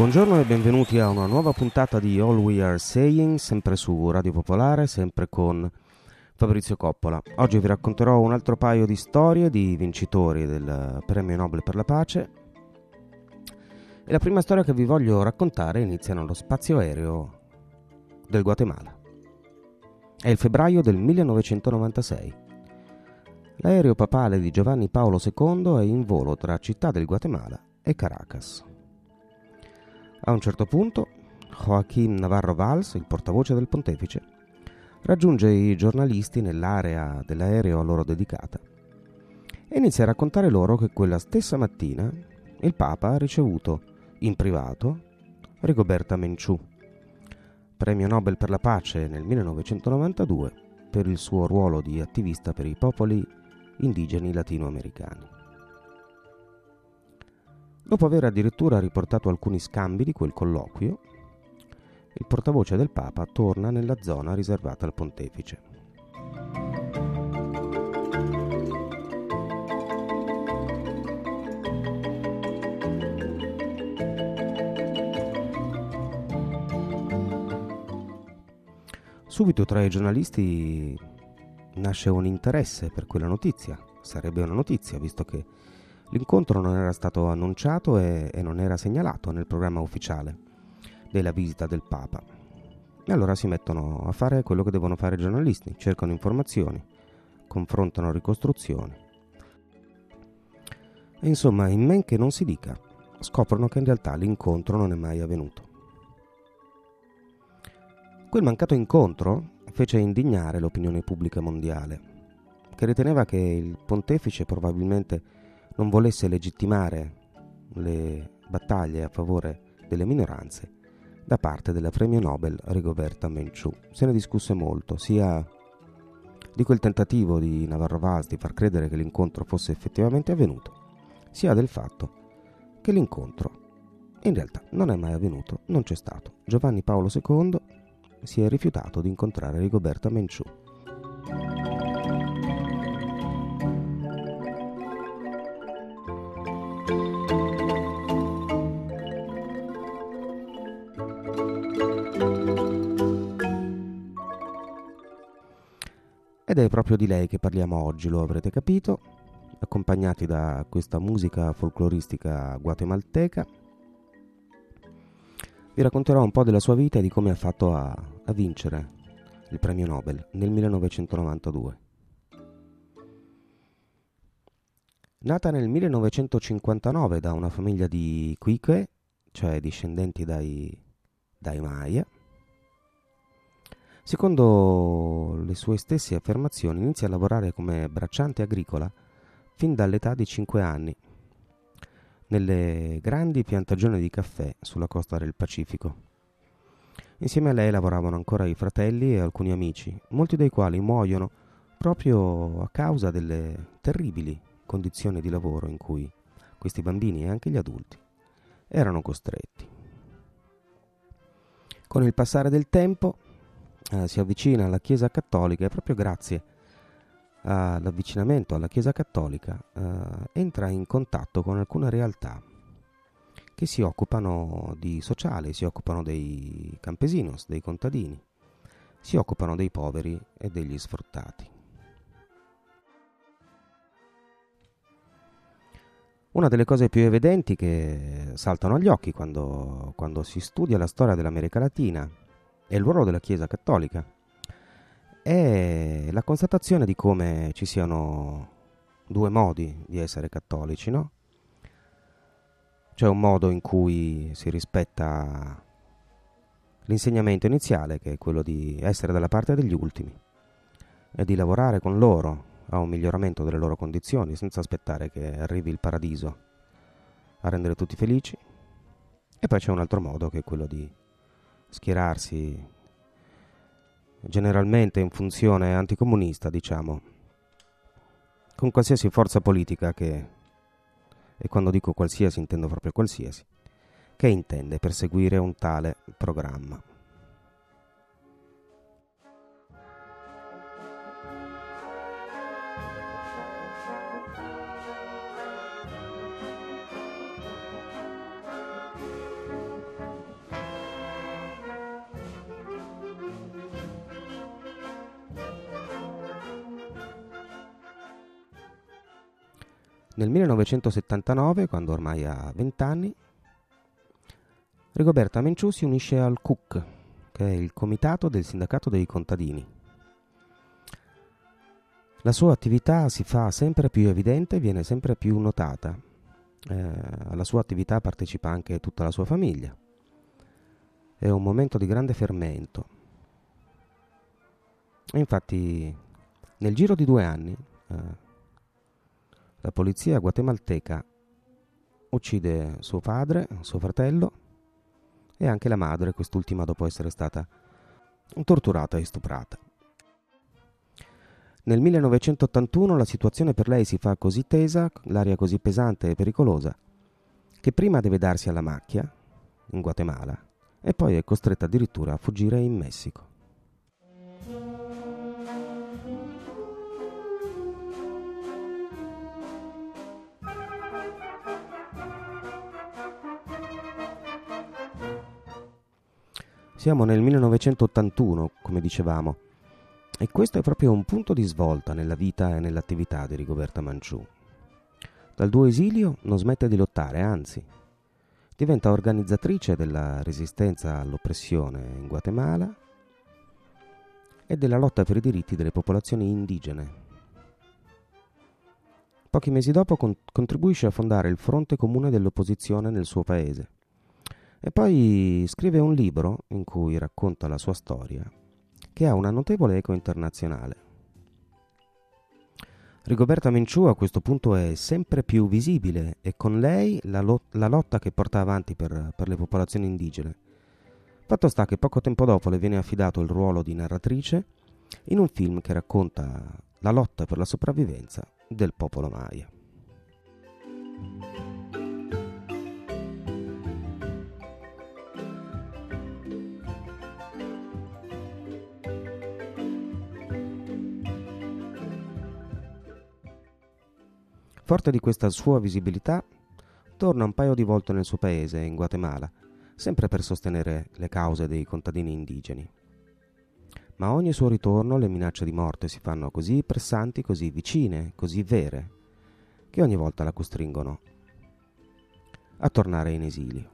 Buongiorno e benvenuti a una nuova puntata di All We Are Saying, sempre su Radio Popolare, sempre con Fabrizio Coppola. Oggi vi racconterò un altro paio di storie di vincitori del Premio Nobel per la Pace. E la prima storia che vi voglio raccontare inizia nello spazio aereo del Guatemala. È il febbraio del 1996. L'aereo papale di Giovanni Paolo II è in volo tra Città del Guatemala e Caracas. A un certo punto, Joaquín Navarro Valls, il portavoce del pontefice, raggiunge i giornalisti nell'area dell'aereo a loro dedicata e inizia a raccontare loro che quella stessa mattina il Papa ha ricevuto in privato Rigoberta Menchú, premio Nobel per la pace nel 1992 per il suo ruolo di attivista per i popoli indigeni latinoamericani. Dopo aver addirittura riportato alcuni scambi di quel colloquio, il portavoce del Papa torna nella zona riservata al pontefice. Subito tra i giornalisti nasce un interesse per quella notizia. Sarebbe una notizia, visto che l'incontro non era stato annunciato e non era segnalato nel programma ufficiale della visita del Papa. E allora si mettono a fare quello che devono fare i giornalisti, cercano informazioni, confrontano ricostruzioni. E insomma, in men che non si dica, scoprono che in realtà l'incontro non è mai avvenuto. Quel mancato incontro fece indignare l'opinione pubblica mondiale, che riteneva che il pontefice probabilmente non volesse legittimare le battaglie a favore delle minoranze da parte della premio Nobel Rigoberta Menchú. Se ne discusse molto, sia di quel tentativo di Navarro Valls di far credere che l'incontro fosse effettivamente avvenuto, sia del fatto che l'incontro in realtà non è mai avvenuto, non c'è stato. Giovanni Paolo II si è rifiutato di incontrare Rigoberta Menchú. Ed è proprio di lei che parliamo oggi, lo avrete capito, accompagnati da questa musica folcloristica guatemalteca. Vi racconterò un po' della sua vita e di come ha fatto a vincere il premio Nobel nel 1992. Nata nel 1959 da una famiglia di Quique, cioè discendenti dai Maya, secondo le sue stesse affermazioni inizia a lavorare come bracciante agricola fin dall'età di 5 anni nelle grandi piantagioni di caffè sulla costa del Pacifico. Insieme a lei lavoravano ancora i fratelli e alcuni amici, molti dei quali muoiono proprio a causa delle terribili condizioni di lavoro in cui questi bambini e anche gli adulti erano costretti. Con il passare del tempo si avvicina alla Chiesa Cattolica e proprio grazie all'avvicinamento alla Chiesa Cattolica entra in contatto con alcune realtà che si occupano di sociale, si occupano dei campesinos, dei contadini, si occupano dei poveri e degli sfruttati. Una delle cose più evidenti che saltano agli occhi quando si studia la storia dell'America Latina e il ruolo della Chiesa Cattolica è la constatazione di come ci siano due modi di essere cattolici, no? C'è un modo in cui si rispetta l'insegnamento iniziale, che è quello di essere dalla parte degli ultimi e di lavorare con loro a un miglioramento delle loro condizioni senza aspettare che arrivi il paradiso a rendere tutti felici. E poi c'è un altro modo, che è quello di schierarsi generalmente in funzione anticomunista, diciamo, con qualsiasi forza politica che, e quando dico qualsiasi intendo proprio qualsiasi, che intende perseguire un tale programma. Nel 1979, quando ormai ha 20 anni, Rigoberta Menchú si unisce al CUC, che è il Comitato del Sindacato dei Contadini. La sua attività si fa sempre più evidente e viene sempre più notata. Alla sua attività partecipa anche tutta la sua famiglia. È un momento di grande fermento. E infatti, nel giro di 2 anni, la polizia guatemalteca uccide suo padre, suo fratello e anche la madre, quest'ultima dopo essere stata torturata e stuprata. Nel 1981 la situazione per lei si fa così tesa, l'aria così pesante e pericolosa, che prima deve darsi alla macchia, in Guatemala, e poi è costretta addirittura a fuggire in Messico. Siamo nel 1981, come dicevamo, e questo è proprio un punto di svolta nella vita e nell'attività di Rigoberta Menchú. Dal suo esilio non smette di lottare, anzi, diventa organizzatrice della resistenza all'oppressione in Guatemala e della lotta per i diritti delle popolazioni indigene. Pochi mesi dopo contribuisce a fondare il Fronte Comune dell'Opposizione nel suo paese. E poi scrive un libro in cui racconta la sua storia, che ha una notevole eco internazionale. Rigoberta Menchú a questo punto è sempre più visibile e con lei la lotta che porta avanti per le popolazioni indigene. Fatto sta che poco tempo dopo le viene affidato il ruolo di narratrice in un film che racconta la lotta per la sopravvivenza del popolo Maya. Forte di questa sua visibilità, torna un paio di volte nel suo paese, in Guatemala, sempre per sostenere le cause dei contadini indigeni. Ma a ogni suo ritorno le minacce di morte si fanno così pressanti, così vicine, così vere, che ogni volta la costringono a tornare in esilio.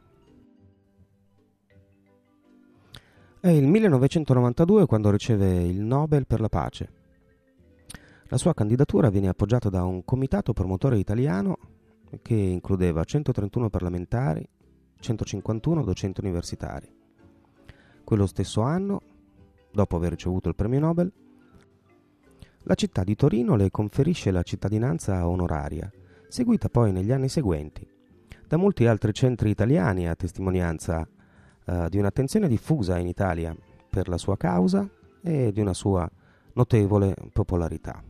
È il 1992 quando riceve il Nobel per la pace. La sua candidatura viene appoggiata da un comitato promotore italiano che includeva 131 parlamentari, 151 docenti universitari. Quello stesso anno, dopo aver ricevuto il premio Nobel, la città di Torino le conferisce la cittadinanza onoraria, seguita poi negli anni seguenti da molti altri centri italiani a testimonianza di un'attenzione diffusa in Italia per la sua causa e di una sua notevole popolarità.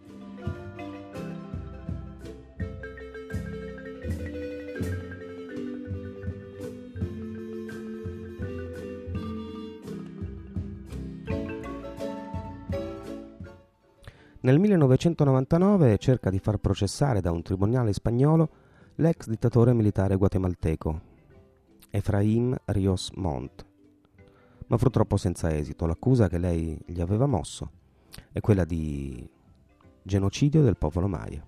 Nel 1999 cerca di far processare da un tribunale spagnolo l'ex dittatore militare guatemalteco, Efraín Ríos Montt, ma purtroppo senza esito. L'accusa che lei gli aveva mosso è quella di genocidio del popolo Maya.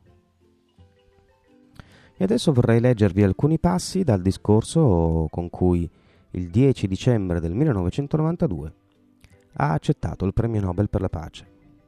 E adesso vorrei leggervi alcuni passi dal discorso con cui il 10 dicembre del 1992 ha accettato il premio Nobel per la pace.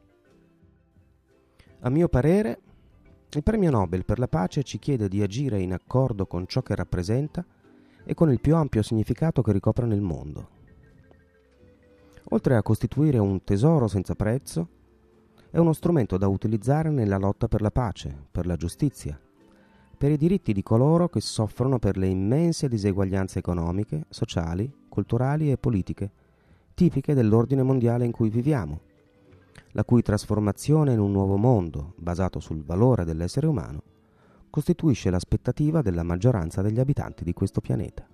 A mio parere, il premio Nobel per la pace ci chiede di agire in accordo con ciò che rappresenta e con il più ampio significato che ricopre nel mondo. Oltre a costituire un tesoro senza prezzo, è uno strumento da utilizzare nella lotta per la pace, per la giustizia, per i diritti di coloro che soffrono per le immense diseguaglianze economiche, sociali, culturali e politiche, tipiche dell'ordine mondiale in cui viviamo, la cui trasformazione in un nuovo mondo, basato sul valore dell'essere umano, costituisce l'aspettativa della maggioranza degli abitanti di questo pianeta.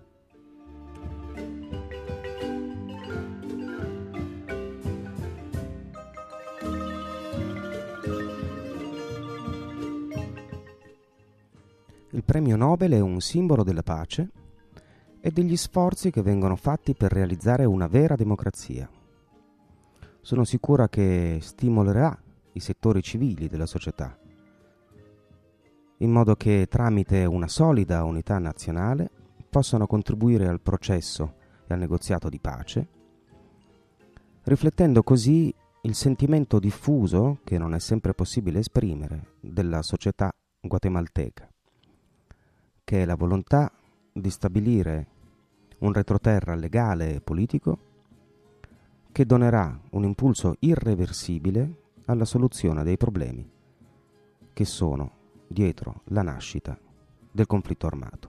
Il premio Nobel è un simbolo della pace e degli sforzi che vengono fatti per realizzare una vera democrazia. Sono sicura che stimolerà i settori civili della società. in modo che tramite una solida unità nazionale possano contribuire al processo e al negoziato di pace, riflettendo così il sentimento diffuso, che non è sempre possibile esprimere, della società guatemalteca, che è la volontà di stabilire un retroterra legale e politico che donerà un impulso irreversibile alla soluzione dei problemi che sono dietro la nascita del conflitto armato.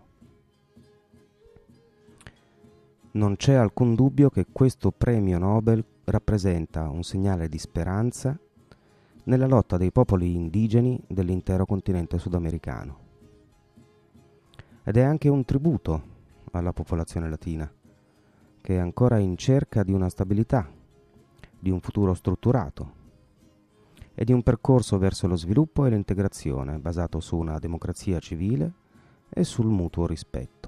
Non c'è alcun dubbio che questo premio Nobel rappresenta un segnale di speranza nella lotta dei popoli indigeni dell'intero continente sudamericano. Ed è anche un tributo alla popolazione latina, che è ancora in cerca di una stabilità, di un futuro strutturato e di un percorso verso lo sviluppo e l'integrazione basato su una democrazia civile e sul mutuo rispetto.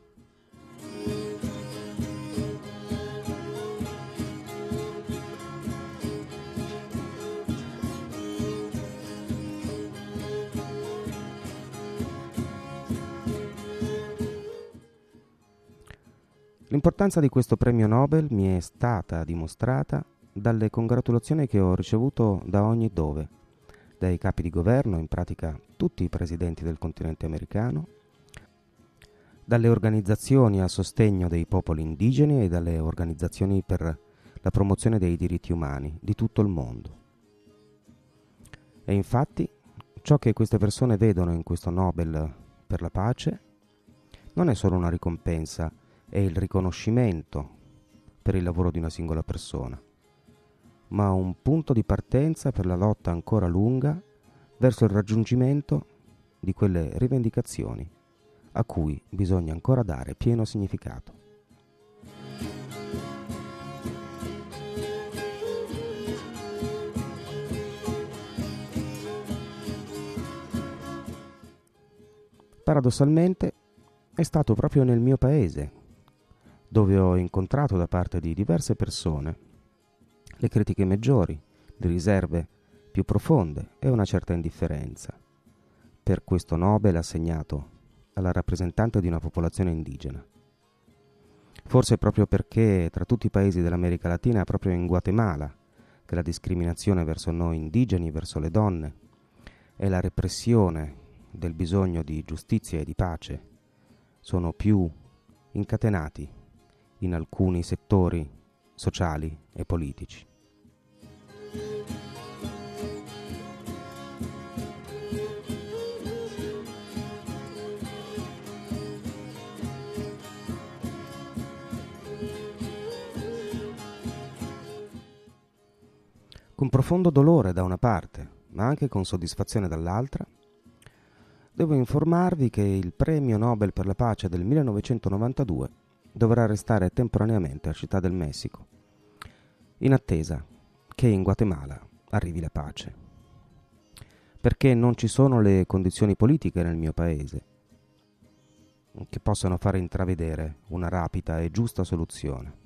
L'importanza di questo premio Nobel mi è stata dimostrata dalle congratulazioni che ho ricevuto da ogni dove, dai capi di governo, in pratica tutti i presidenti del continente americano, dalle organizzazioni a sostegno dei popoli indigeni e dalle organizzazioni per la promozione dei diritti umani di tutto il mondo. E infatti ciò che queste persone vedono in questo Nobel per la pace non è solo una ricompensa, è il riconoscimento per il lavoro di una singola persona, ma un punto di partenza per la lotta ancora lunga verso il raggiungimento di quelle rivendicazioni a cui bisogna ancora dare pieno significato. Paradossalmente è stato proprio nel mio paese dove ho incontrato da parte di diverse persone le critiche maggiori, le riserve più profonde e una certa indifferenza per questo Nobel assegnato alla rappresentante di una popolazione indigena. Forse proprio perché tra tutti i paesi dell'America Latina è proprio in Guatemala che la discriminazione verso noi indigeni, verso le donne e la repressione del bisogno di giustizia e di pace sono più incatenati in alcuni settori sociali e politici. Con profondo dolore da una parte, ma anche con soddisfazione dall'altra, devo informarvi che il premio Nobel per la pace del 1992 dovrà restare temporaneamente a Città del Messico, in attesa che in Guatemala arrivi la pace. Perché non ci sono le condizioni politiche nel mio paese che possano fare intravedere una rapida e giusta soluzione.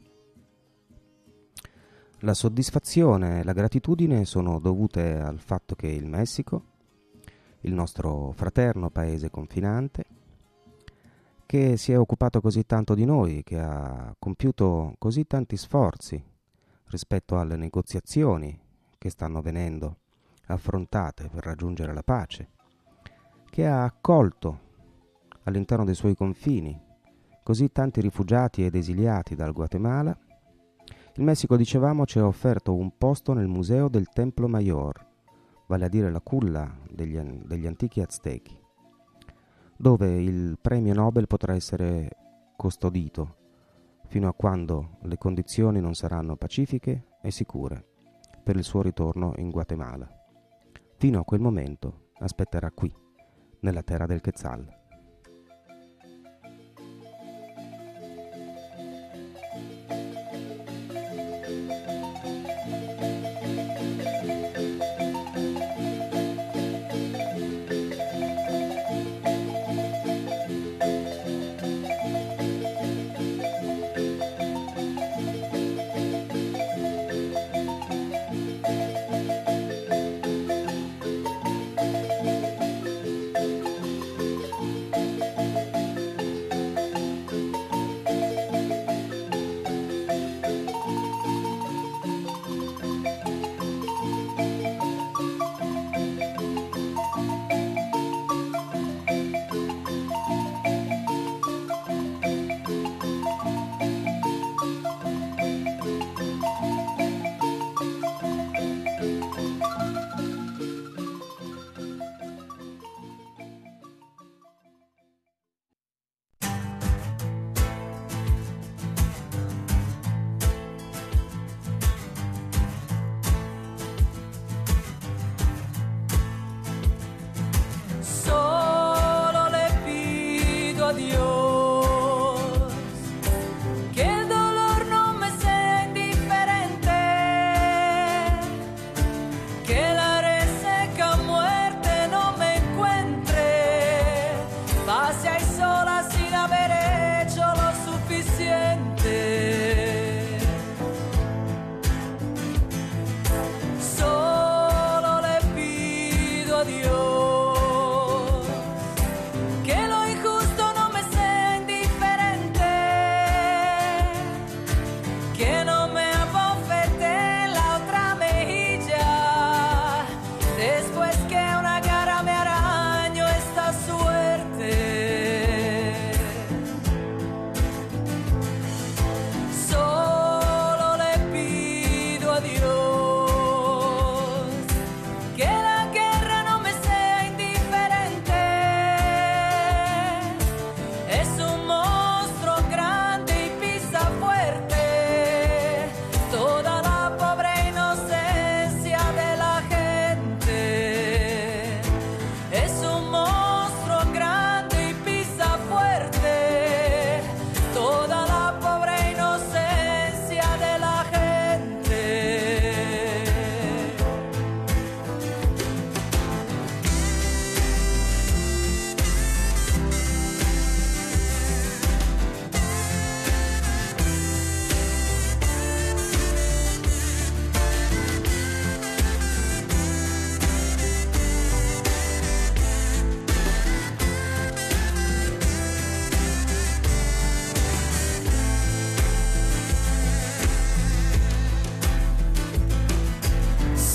La soddisfazione e la gratitudine sono dovute al fatto che il Messico, il nostro fraterno paese confinante, che si è occupato così tanto di noi, che ha compiuto così tanti sforzi rispetto alle negoziazioni che stanno venendo affrontate per raggiungere la pace, che ha accolto all'interno dei suoi confini così tanti rifugiati ed esiliati dal Guatemala. Il Messico, dicevamo, ci ha offerto un posto nel Museo del Templo Mayor, vale a dire la culla degli antichi aztechi, dove il premio Nobel potrà essere custodito fino a quando le condizioni non saranno pacifiche e sicure per il suo ritorno in Guatemala. Fino a quel momento aspetterà qui, nella terra del Quetzal.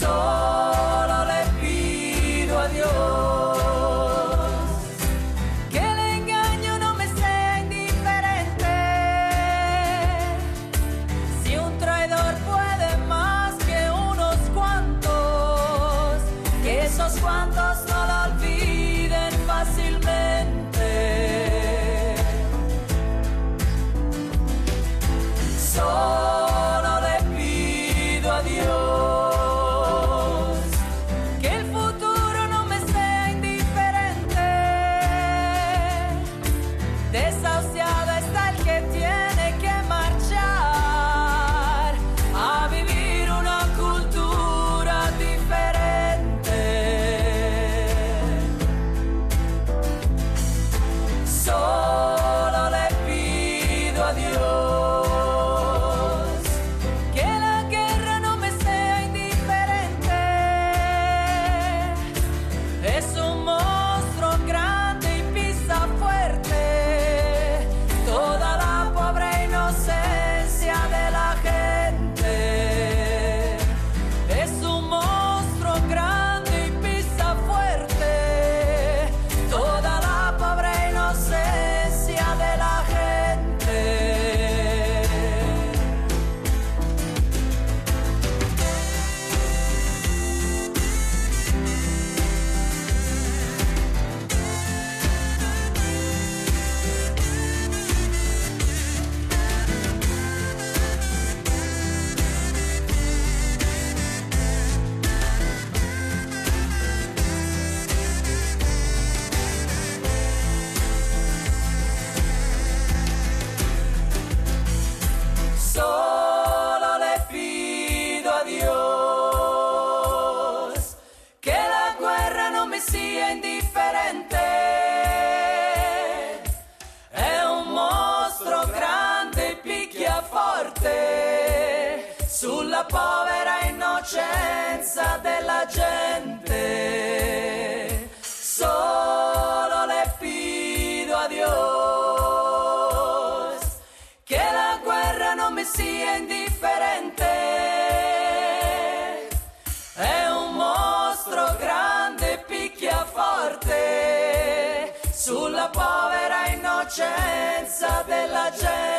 Solo le pido a Dios que el engaño no me sea indiferente. Si un traidor puede más que unos cuantos, que esos cuantos no lo olviden fácilmente. Solo le pido a Dios que el futuro no me sea indiferente. Desahuciado está el que tiene que marchar a vivir una cultura diferente. Solo le pido a Dios que la guerra no me sea indiferente. Es un monstruo grande y pisa fuerte toda la pobre inocencia de la gente. Es un monstruo grande y pisa fuerte toda la pobre inocencia de la gente. Solo le pido a Dios que la guerra no me sia indifferente. È un mostro grande e picchia forte sulla povera innocenza della gente. Solo le pido a Dios que la guerra no me sia indifferente. È un mostro grande e picchia forte sulla povera innocenza della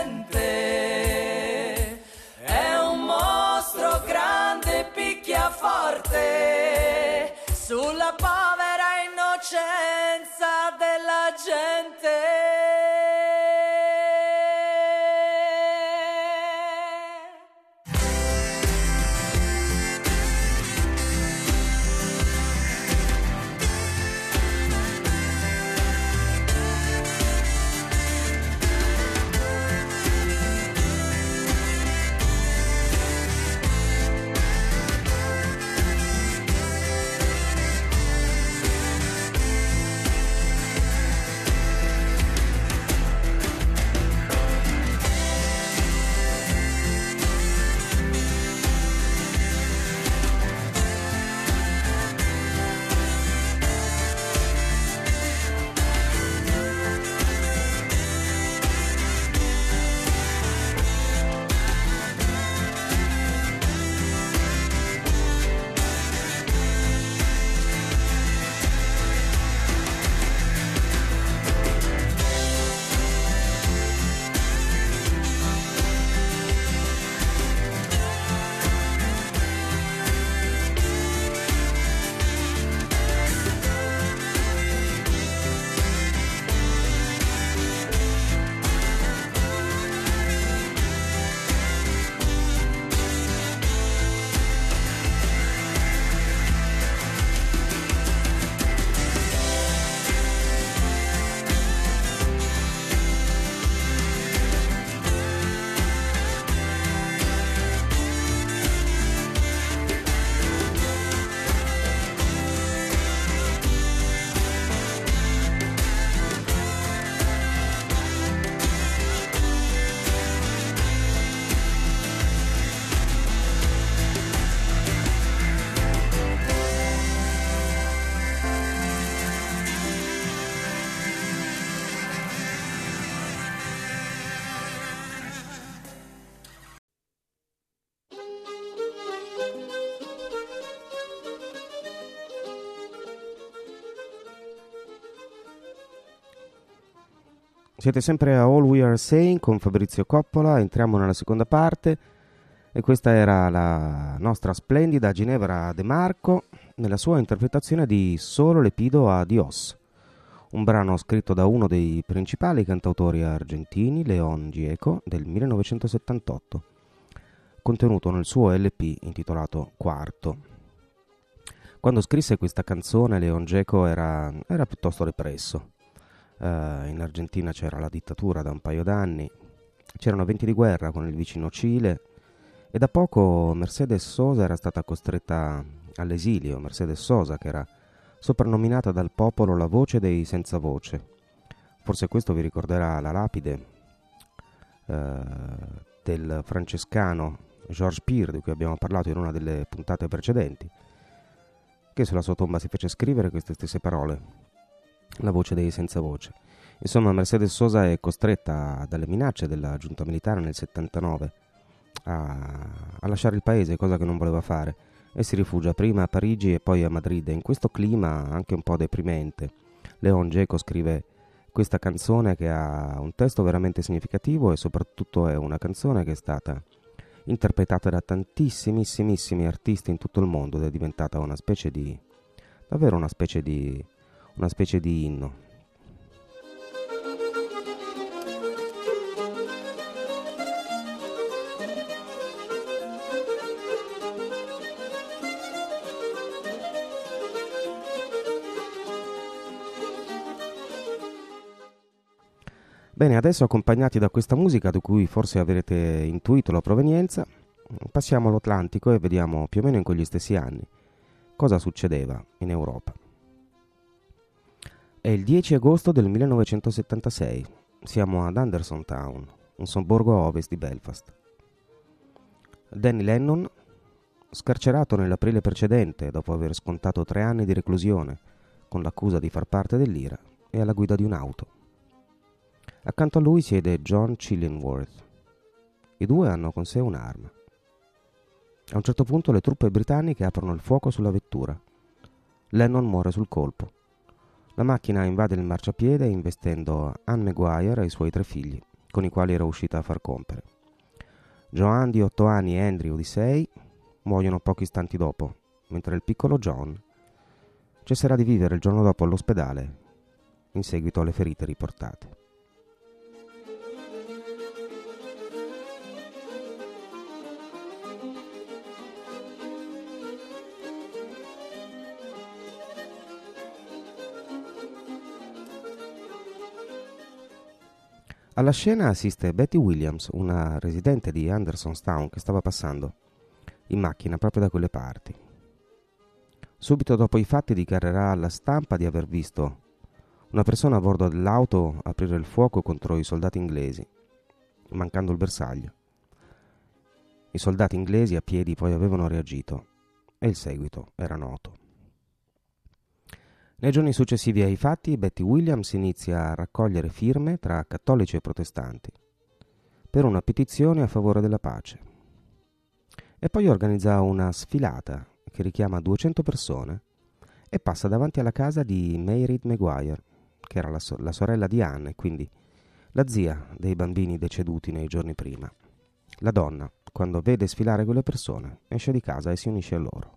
gente. È un mostro grande e picchia forte sulla povera innocenza della gente. Siete sempre a All We Are Saying con Fabrizio Coppola, entriamo nella seconda parte e questa era la nostra splendida Ginevra De Marco nella sua interpretazione di Solo le pido a Dios, un brano scritto da uno dei principali cantautori argentini, León Gieco, del 1978, contenuto nel suo LP intitolato Quarto. Quando scrisse questa canzone León Gieco era piuttosto represso. In Argentina c'era la dittatura da un paio d'anni, c'erano venti di guerra con il vicino Cile e da poco Mercedes Sosa era stata costretta all'esilio. Mercedes Sosa, che era soprannominata dal popolo la voce dei senza voce. Forse questo vi ricorderà la lapide del francescano Georges Pire, di cui abbiamo parlato in una delle puntate precedenti, che sulla sua tomba si fece scrivere queste stesse parole: la voce dei senza voce. Insomma, Mercedes Sosa è costretta dalle minacce della giunta militare nel 79 a lasciare il paese, cosa che non voleva fare, e si rifugia prima a Parigi e poi a Madrid. E in questo clima anche un po' deprimente León Gieco scrive questa canzone, che ha un testo veramente significativo e soprattutto è una canzone che è stata interpretata da tantissimissimi artisti in tutto il mondo ed è diventata una specie di inno. Bene, adesso accompagnati da questa musica, di cui forse avrete intuito la provenienza, passiamo all'Atlantico e vediamo più o meno in quegli stessi anni cosa succedeva in Europa. È il 10 agosto del 1976, siamo ad Anderson Town, un sobborgo a ovest di Belfast. Danny Lennon, scarcerato nell'aprile precedente dopo aver scontato 3 anni di reclusione con l'accusa di far parte dell'IRA, è alla guida di un'auto. Accanto a lui siede John Chillingworth. I due hanno con sé un'arma. A un certo punto le truppe britanniche aprono il fuoco sulla vettura. Lennon muore sul colpo. La macchina invade il marciapiede investendo Anne Maguire e i suoi 3 figli, con i quali era uscita a far compere. Joanne di 8 anni e Andrew di 6 muoiono pochi istanti dopo, mentre il piccolo John cesserà di vivere il giorno dopo all'ospedale in seguito alle ferite riportate. Alla scena assiste Betty Williams, una residente di Andersonstown che stava passando in macchina proprio da quelle parti. Subito dopo i fatti dichiarerà alla stampa di aver visto una persona a bordo dell'auto aprire il fuoco contro i soldati inglesi, mancando il bersaglio. I soldati inglesi a piedi poi avevano reagito e il seguito era noto. Nei giorni successivi ai fatti, Betty Williams inizia a raccogliere firme tra cattolici e protestanti per una petizione a favore della pace. E poi organizza una sfilata che richiama 200 persone e passa davanti alla casa di Mairead Maguire, che era la sorella di Anne e quindi la zia dei bambini deceduti nei giorni prima. La donna, quando vede sfilare quelle persone, esce di casa e si unisce a loro.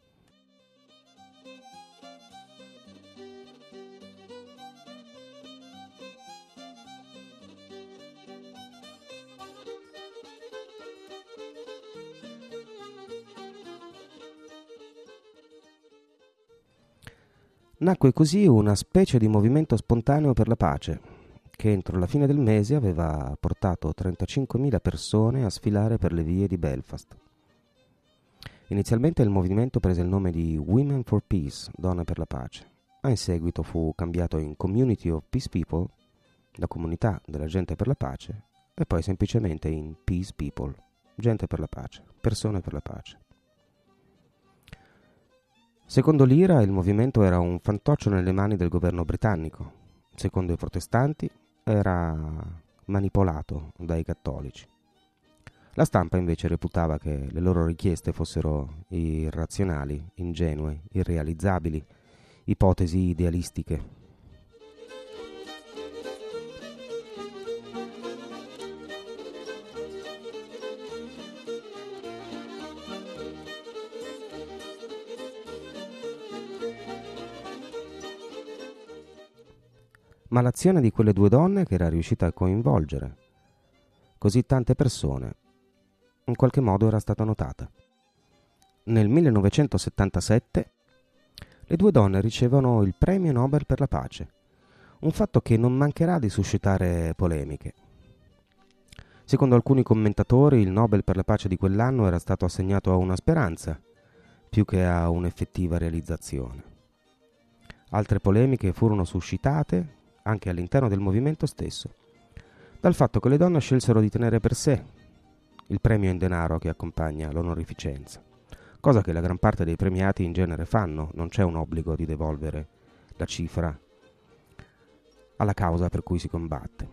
Nacque così una specie di movimento spontaneo per la pace, che entro la fine del mese aveva portato 35.000 persone a sfilare per le vie di Belfast. Inizialmente il movimento prese il nome di Women for Peace, Donne per la Pace, ma in seguito fu cambiato in Community of Peace People, la comunità della gente per la pace, e poi semplicemente in Peace People, gente per la pace, persone per la pace. Secondo l'IRA il movimento era un fantoccio nelle mani del governo britannico. Secondo i protestanti era manipolato dai cattolici. La stampa invece reputava che le loro richieste fossero irrazionali, ingenue, irrealizzabili, ipotesi idealistiche. ma l'azione di quelle due donne che era riuscita a coinvolgere così tante persone in qualche modo era stata notata. Nel 1977 le due donne ricevono il premio Nobel per la pace, un fatto che non mancherà di suscitare polemiche. Secondo alcuni commentatori, il Nobel per la pace di quell'anno era stato assegnato a una speranza, più che a un'effettiva realizzazione. Altre polemiche furono suscitate anche all'interno del movimento stesso, dal fatto che le donne scelsero di tenere per sé il premio in denaro che accompagna l'onorificenza, cosa che la gran parte dei premiati in genere fanno, non c'è un obbligo di devolvere la cifra alla causa per cui si combatte.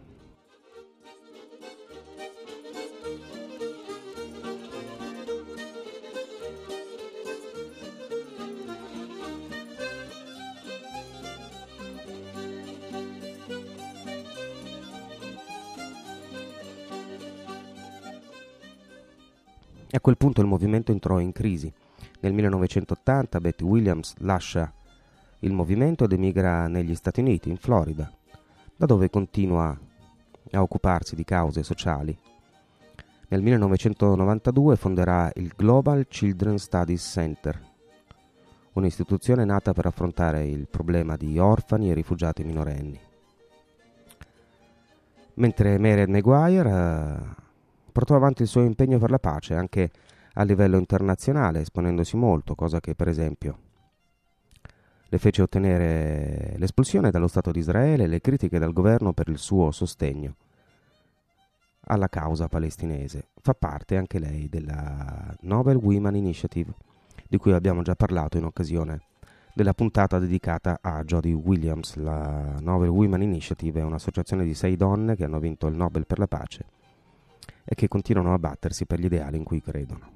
A quel punto il movimento entrò in crisi. Nel 1980 Betty Williams lascia il movimento ed emigra negli Stati Uniti, in Florida, da dove continua a occuparsi di cause sociali. Nel 1992 fonderà il Global Children's Studies Center, un'istituzione nata per affrontare il problema di orfani e rifugiati minorenni. Mentre Mairead Maguire portò avanti il suo impegno per la pace anche a livello internazionale, esponendosi molto, cosa che per esempio le fece ottenere l'espulsione dallo Stato di Israele e le critiche dal governo per il suo sostegno alla causa palestinese. Fa parte anche lei della Nobel Women Initiative, di cui abbiamo già parlato in occasione della puntata dedicata a Jody Williams. La Nobel Women Initiative è un'associazione di 6 donne che hanno vinto il Nobel per la pace e che continuano a battersi per gli ideali in cui credono.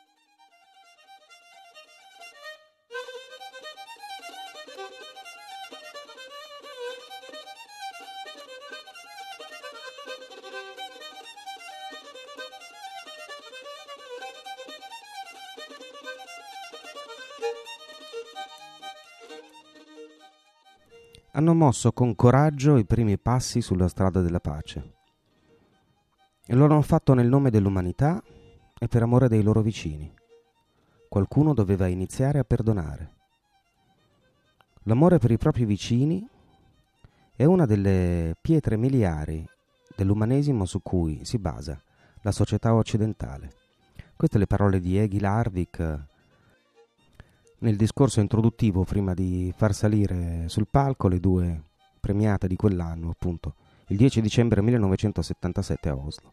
Hanno mosso con coraggio i primi passi sulla strada della pace. E lo hanno fatto nel nome dell'umanità e per amore dei loro vicini. Qualcuno doveva iniziare a perdonare. L'amore per i propri vicini è una delle pietre miliari dell'umanesimo su cui si basa la società occidentale. Queste le parole di Egil Arvik nel discorso introduttivo prima di far salire sul palco le due premiate di quell'anno, appunto, il 10 dicembre 1977 a Oslo.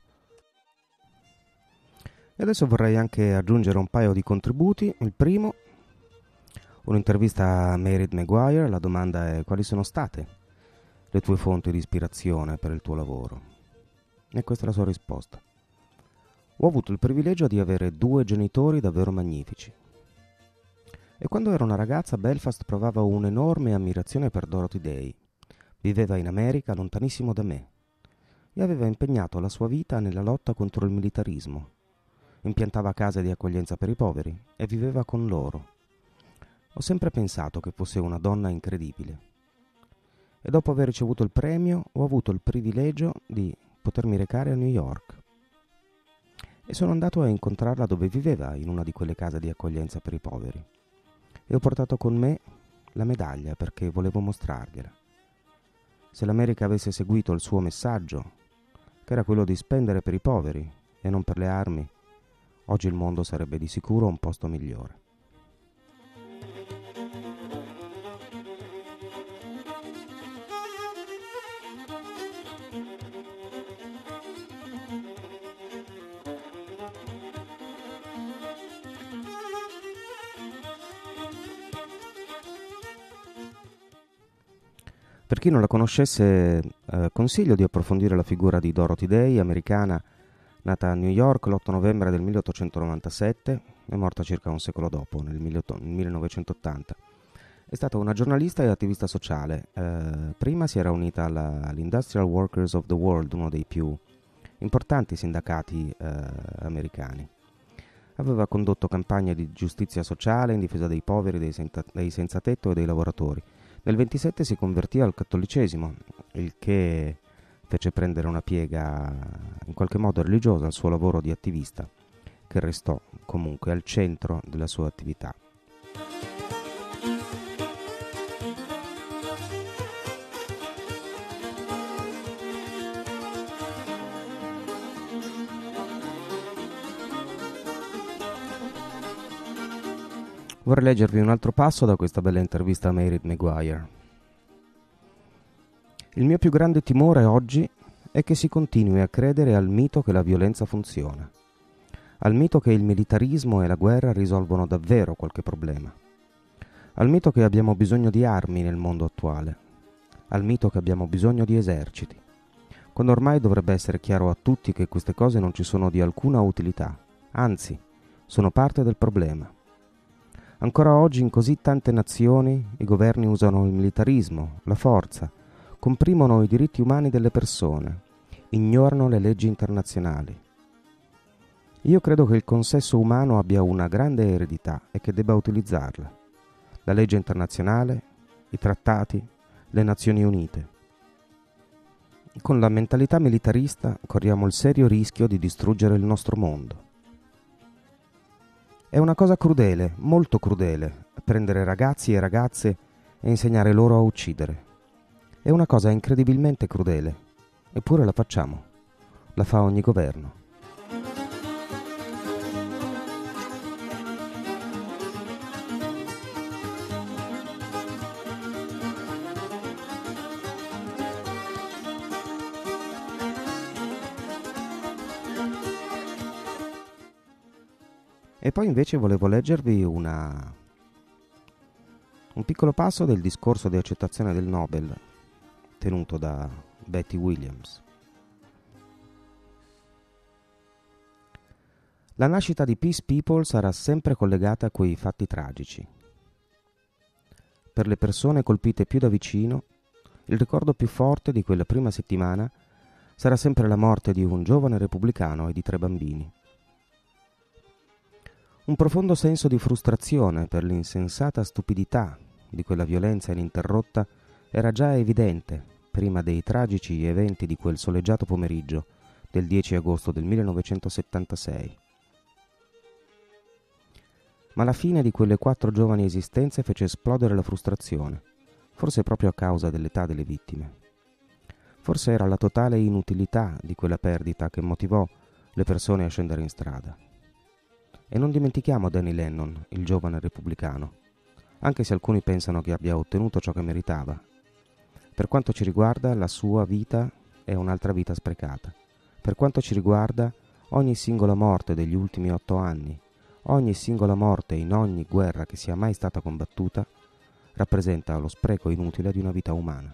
E adesso vorrei anche aggiungere un paio di contributi. Il primo, un'intervista a Mairead Maguire. La domanda è: quali sono state le tue fonti di ispirazione per il tuo lavoro? E questa è la sua risposta. Ho avuto il privilegio di avere 2 genitori davvero magnifici. E quando ero una ragazza, Belfast provava un'enorme ammirazione per Dorothy Day. Viveva in America, lontanissimo da me, e aveva impegnato la sua vita nella lotta contro il militarismo. Impiantava case di accoglienza per i poveri e viveva con loro. Ho sempre pensato che fosse una donna incredibile. E dopo aver ricevuto il premio, ho avuto il privilegio di potermi recare a New York. E sono andato a incontrarla dove viveva, in una di quelle case di accoglienza per i poveri. E ho portato con me la medaglia perché volevo mostrargliela. Se l'America avesse seguito il suo messaggio, che era quello di spendere per i poveri e non per le armi, oggi il mondo sarebbe di sicuro un posto migliore. Per chi non la conoscesse, consiglio di approfondire la figura di Dorothy Day, americana, nata a New York l'8 novembre del 1897 e morta circa un secolo dopo, nel 1980. È stata una giornalista e attivista sociale. Prima si era unita all'Industrial Workers of the World, uno dei più importanti sindacati americani. Aveva condotto campagne di giustizia sociale in difesa dei poveri, dei senza tetto e dei lavoratori. Nel 27 si convertì al cattolicesimo, il che fece prendere una piega in qualche modo religiosa al suo lavoro di attivista, che restò comunque al centro della sua attività. Vorrei leggervi un altro passo da questa bella intervista a Mairead Maguire. Il mio più grande timore oggi è che si continui a credere al mito che la violenza funziona, al mito che il militarismo e la guerra risolvono davvero qualche problema, al mito che abbiamo bisogno di armi nel mondo attuale, al mito che abbiamo bisogno di eserciti, quando ormai dovrebbe essere chiaro a tutti che queste cose non ci sono di alcuna utilità, anzi, sono parte del problema. Ancora oggi in così tante nazioni i governi usano il militarismo, la forza, comprimono i diritti umani delle persone, ignorano le leggi internazionali. Io credo che il consesso umano abbia una grande eredità e che debba utilizzarla. La legge internazionale, i trattati, le Nazioni Unite. Con la mentalità militarista corriamo il serio rischio di distruggere il nostro mondo. È una cosa crudele, molto crudele, prendere ragazzi e ragazze e insegnare loro a uccidere. È una cosa incredibilmente crudele, eppure la facciamo. La fa ogni governo. E poi invece volevo leggervi un piccolo passo del discorso di accettazione del Nobel tenuto da Betty Williams. La nascita di Peace People sarà sempre collegata a quei fatti tragici. Per le persone colpite più da vicino, il ricordo più forte di quella prima settimana sarà sempre la morte di un giovane repubblicano e di 3 bambini. Un profondo senso di frustrazione per l'insensata stupidità di quella violenza ininterrotta era già evidente prima dei tragici eventi di quel soleggiato pomeriggio del 10 agosto del 1976. Ma la fine di quelle 4 giovani esistenze fece esplodere la frustrazione, forse proprio a causa dell'età delle vittime. Forse era la totale inutilità di quella perdita che motivò le persone a scendere in strada. E non dimentichiamo Danny Lennon, il giovane repubblicano, anche se alcuni pensano che abbia ottenuto ciò che meritava. Per quanto ci riguarda, la sua vita è un'altra vita sprecata. Per quanto ci riguarda, ogni singola morte degli ultimi 8 anni, ogni singola morte in ogni guerra che sia mai stata combattuta, rappresenta lo spreco inutile di una vita umana.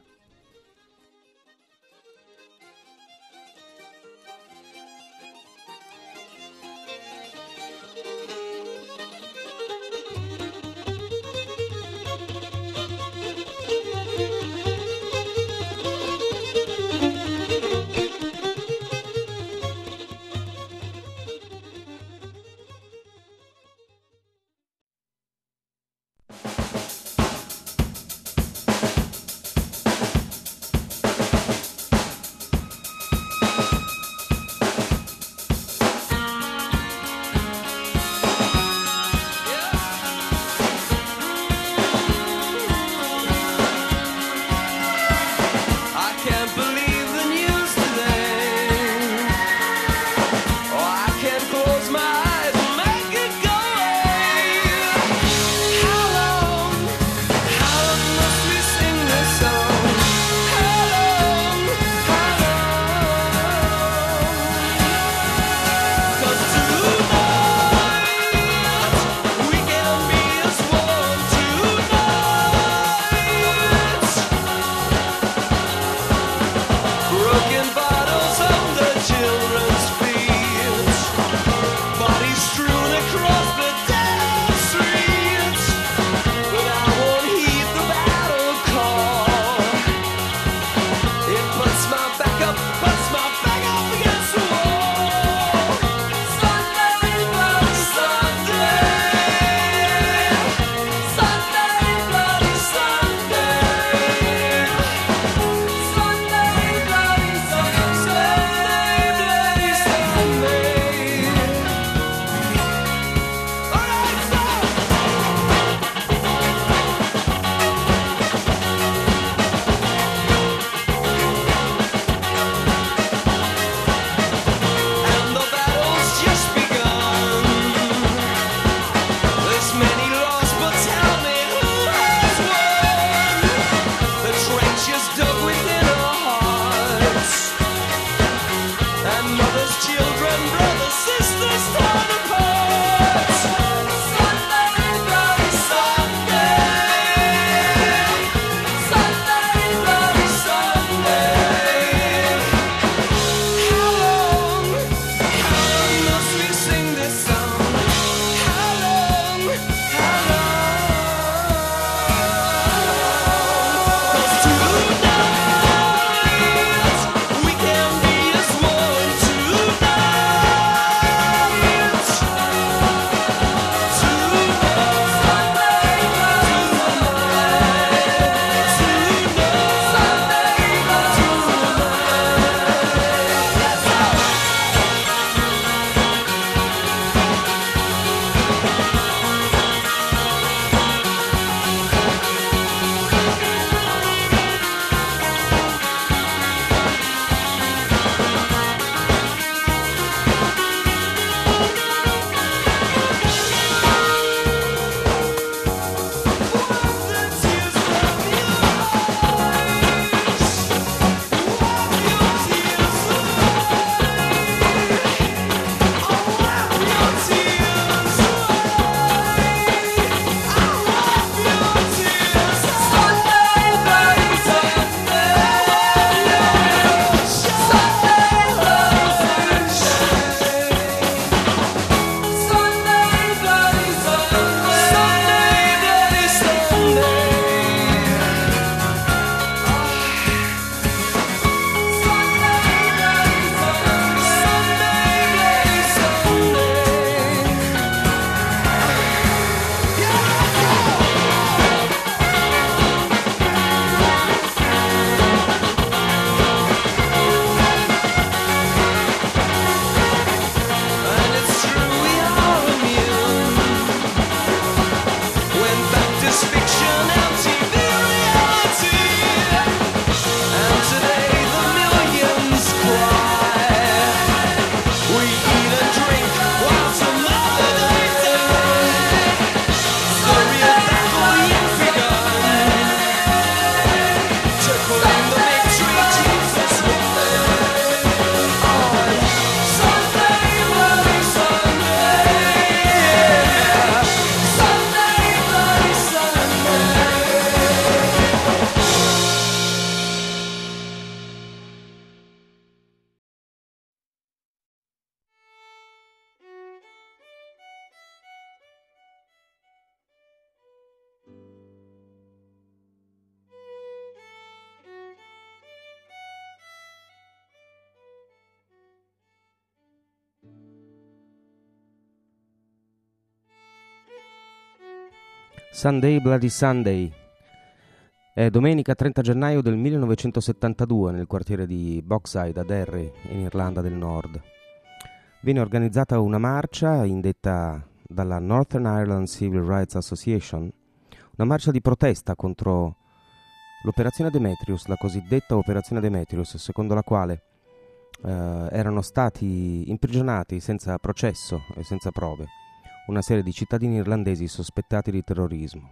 Sunday Bloody Sunday. È domenica 30 gennaio del 1972 nel quartiere di Bogside a Derry, in Irlanda del Nord. Viene organizzata una marcia indetta dalla Northern Ireland Civil Rights Association, una marcia di protesta contro l'operazione Demetrius, la cosiddetta operazione Demetrius, secondo la quale erano stati imprigionati senza processo e senza prove una serie di cittadini irlandesi sospettati di terrorismo.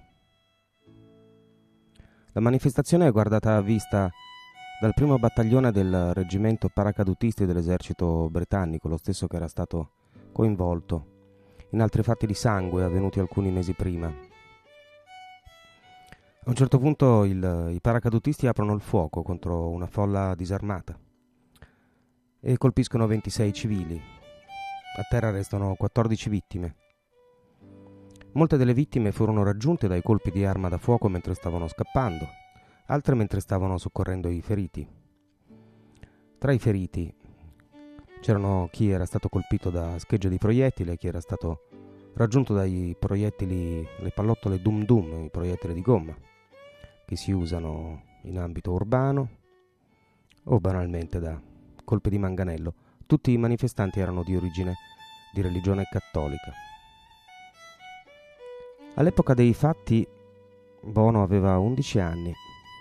La manifestazione è guardata a vista dal primo battaglione del reggimento paracadutisti dell'esercito britannico, lo stesso che era stato coinvolto in altri fatti di sangue avvenuti alcuni mesi prima. A un certo punto i paracadutisti aprono il fuoco contro una folla disarmata e colpiscono 26 civili. A terra restano 14 vittime. Molte delle vittime furono raggiunte dai colpi di arma da fuoco mentre stavano scappando, altre mentre stavano soccorrendo i feriti. Tra i feriti c'erano chi era stato colpito da schegge di proiettile, chi era stato raggiunto dai proiettili, le pallottole Dum Dum, i proiettili di gomma, che si usano in ambito urbano o banalmente da colpi di manganello. Tutti i manifestanti erano di origine di religione cattolica. All'epoca dei fatti Bono aveva 11 anni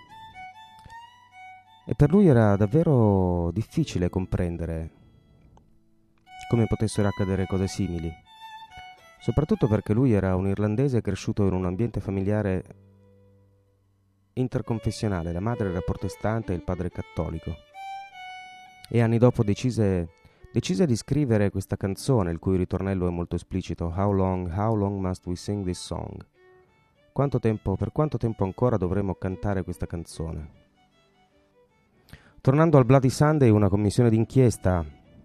e per lui era davvero difficile comprendere come potessero accadere cose simili, soprattutto perché lui era un irlandese cresciuto in un ambiente familiare interconfessionale. La madre era protestante e il padre cattolico, e anni dopo decise di scrivere questa canzone, il cui ritornello è molto esplicito: How long must we sing this song? Per quanto tempo ancora dovremo cantare questa canzone? Tornando al Bloody Sunday, una commissione d'inchiesta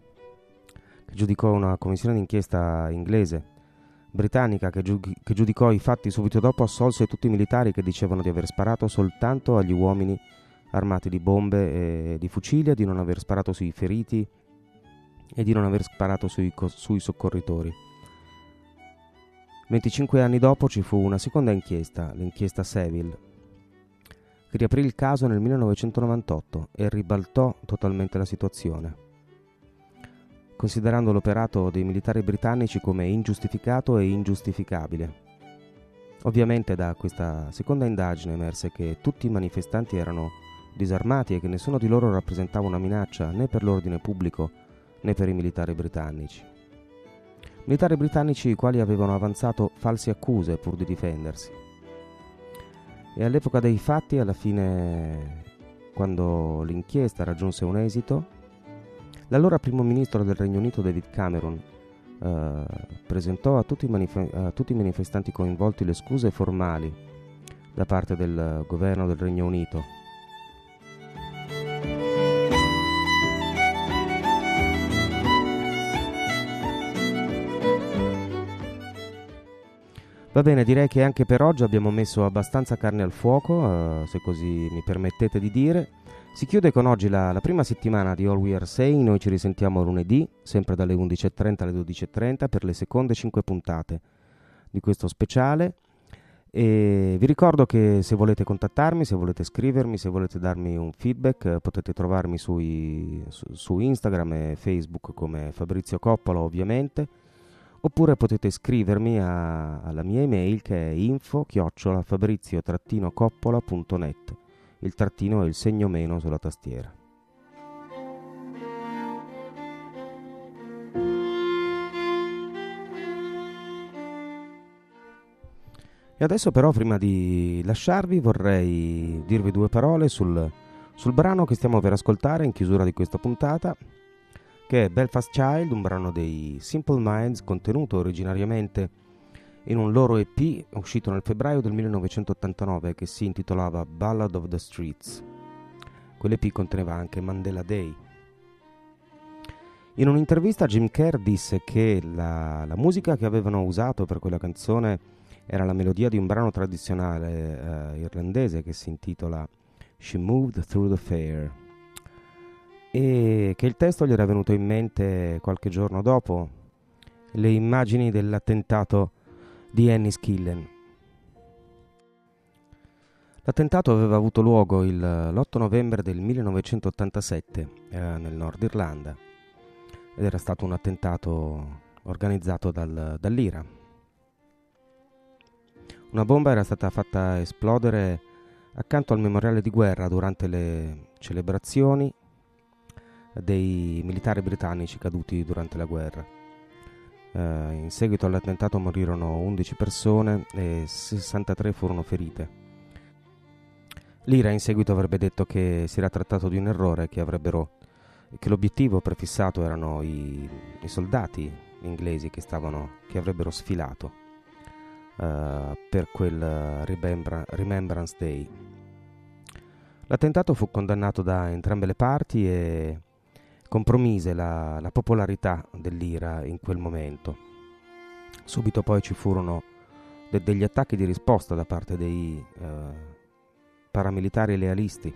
inglese, britannica, che giudicò i fatti subito dopo, assolse tutti i militari che dicevano di aver sparato soltanto agli uomini armati di bombe e di fucili, di non aver sparato sui feriti e di non aver sparato sui soccorritori. 25 anni dopo ci fu una seconda inchiesta, l'inchiesta Saville, che riaprì il caso nel 1998 e ribaltò totalmente la situazione, considerando l'operato dei militari britannici come ingiustificato e ingiustificabile. Ovviamente da questa seconda indagine emerse che tutti i manifestanti erano disarmati e che nessuno di loro rappresentava una minaccia né per l'ordine pubblico né per i militari britannici. Militari britannici i quali avevano avanzato false accuse pur di difendersi. E all'epoca dei fatti, alla fine, quando l'inchiesta raggiunse un esito, l'allora primo ministro del Regno Unito David Cameron presentò a tutti i manifestanti coinvolti le scuse formali da parte del governo del Regno Unito. Va bene, direi che anche per oggi abbiamo messo abbastanza carne al fuoco, se così mi permettete di dire. Si chiude con oggi la prima settimana di All We Are Saying. Noi ci risentiamo lunedì, sempre dalle 11.30 alle 12.30, per le seconde 5 puntate di questo speciale. E vi ricordo che se volete contattarmi, se volete scrivermi, se volete darmi un feedback, potete trovarmi su Instagram e Facebook come Fabrizio Coppola, ovviamente. Oppure potete scrivermi alla mia email, che è info@fabrizio-coppola.net. Il trattino è il segno meno sulla tastiera. E adesso però, prima di lasciarvi, vorrei dirvi due parole sul brano che stiamo per ascoltare in chiusura di questa puntata, che è Belfast Child, un brano dei Simple Minds contenuto originariamente in un loro EP uscito nel febbraio del 1989 che si intitolava Ballad of the Streets. Quell'EP conteneva anche Mandela Day. In un'intervista Jim Kerr disse che la musica che avevano usato per quella canzone era la melodia di un brano tradizionale irlandese che si intitola She Moved Through the Fair, e che il testo gli era venuto in mente qualche giorno dopo le immagini dell'attentato di Enniskillen. L'attentato aveva avuto luogo l'8 novembre del 1987 nel Nord Irlanda ed era stato un attentato organizzato dall'IRA. Una bomba era stata fatta esplodere accanto al memoriale di guerra durante le celebrazioni dei militari britannici caduti durante la guerra. In seguito all'attentato morirono 11 persone e 63 furono ferite. L'IRA in seguito avrebbe detto che si era trattato di un errore, che l'obiettivo prefissato erano i soldati inglesi che avrebbero sfilato per quel Remembrance Day. L'attentato fu condannato da entrambe le parti e compromise la popolarità dell'IRA in quel momento. Subito poi ci furono degli attacchi di risposta da parte dei paramilitari lealisti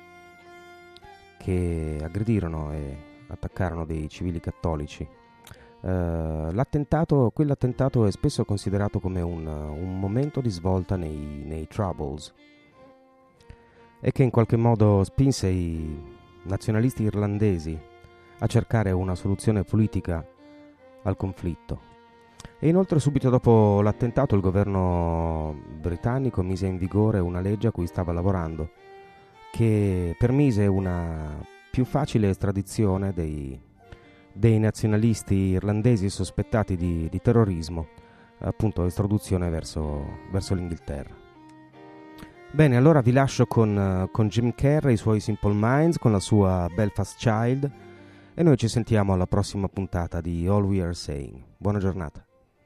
che aggredirono e attaccarono dei civili cattolici. Quell'attentato è spesso considerato come un momento di svolta nei Troubles e che in qualche modo spinse i nazionalisti irlandesi a cercare una soluzione politica al conflitto. E inoltre subito dopo l'attentato il governo britannico mise in vigore una legge a cui stava lavorando che permise una più facile estradizione dei nazionalisti irlandesi sospettati di terrorismo, appunto estradizione verso l'Inghilterra. Bene, allora vi lascio con Jim Kerr e i suoi Simple Minds, con la sua Belfast Child, e noi ci sentiamo alla prossima puntata di All We Are Saying. Buona giornata.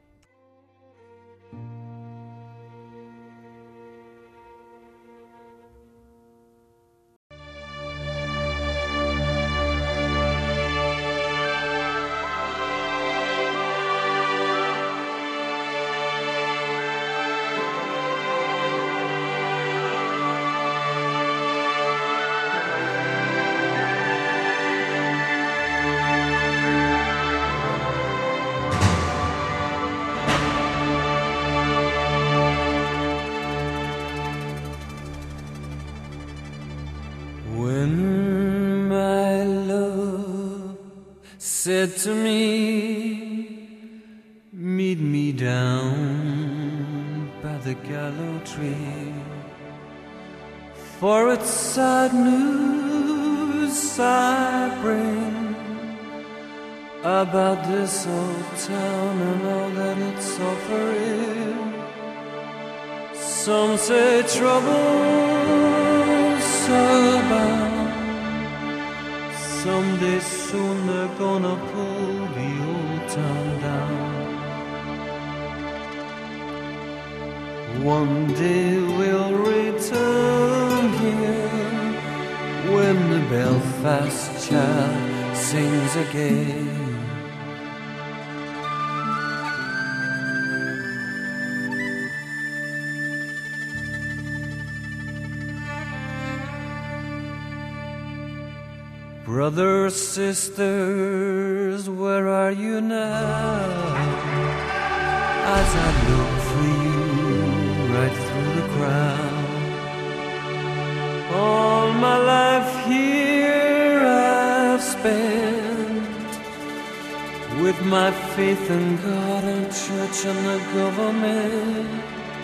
Said to me, meet me down by the gallows tree, for it's sad news I bring about this old town and all that it's offering. Some say trouble's abound. Someday soon they're gonna pull the old town down. One day we'll return here when the Belfast child sings again. Brothers, sisters, where are you now? As I look for you right through the crowd. All my life here I've spent with my faith in God and church and the government.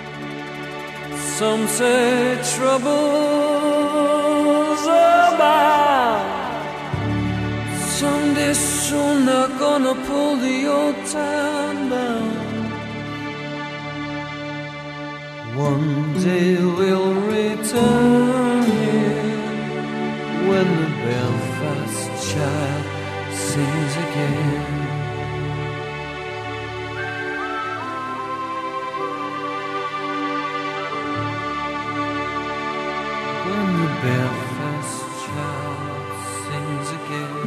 Some say trouble's abound. Someday soon they're gonna pull the old town down. One day we'll return here when the Belfast child sings again. When the Belfast child sings again.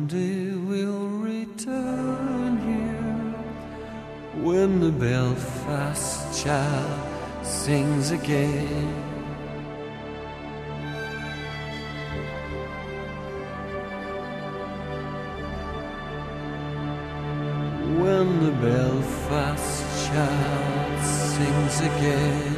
one day we'll return here when the Belfast child sings again. When the Belfast child sings again.